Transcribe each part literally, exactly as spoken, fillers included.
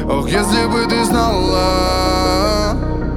Ох, если бы ты знала.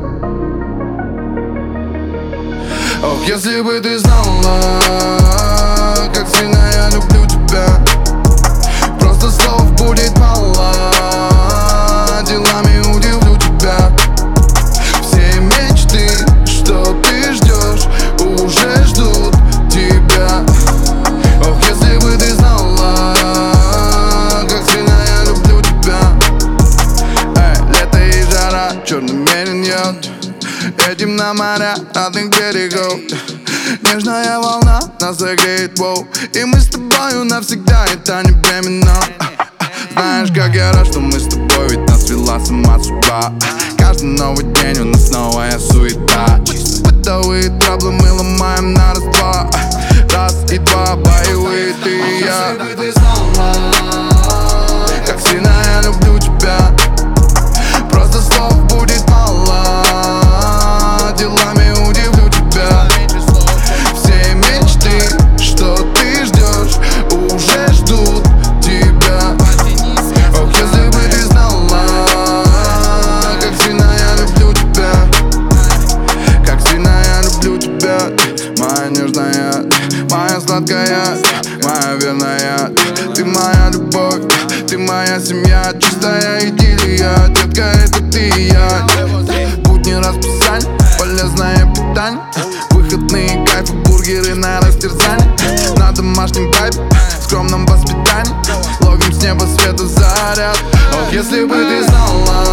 Ох, если бы ты знала, как сильно я люблю тебя. Просто слов будет мало, делами удивлю тебя. Все мечты, что ты ждешь, уже ждут тебя. Ох, если бы ты знала, как сильно я люблю тебя. Эй, лето и жара, черный мерин йод, едем на моря родных берегов. Нежная волна нас согреет, воу. И мы с тобою навсегда, это не временно. Знаешь, как я рад, что мы с тобой, ведь нас вела сама судьба. Каждый новый день у нас новая суета. Чисто бытовые траблы мы ломаем на раз-два. Раз и два, боевые ты и я. Если бы ты знала, как сильно я люблю тебя. Просто слов будет мало, делами удивлю тебя. Все мечты, что ты ждешь, уже ждут тебя. Ох, если бы ты знала, как сильно я люблю тебя. Как сильно я люблю тебя. Моя нежная, моя сладкая, моя верная. Ты моя любовь, ты моя семья, чистая идиллия. Детка, это ты и я. Будни расписание, полезное питание, выходные кайфы, бургеры на растерзание. На домашнем кайфе, в скромном воспитании, ловим с неба света заряд. Ох, если бы ты знала,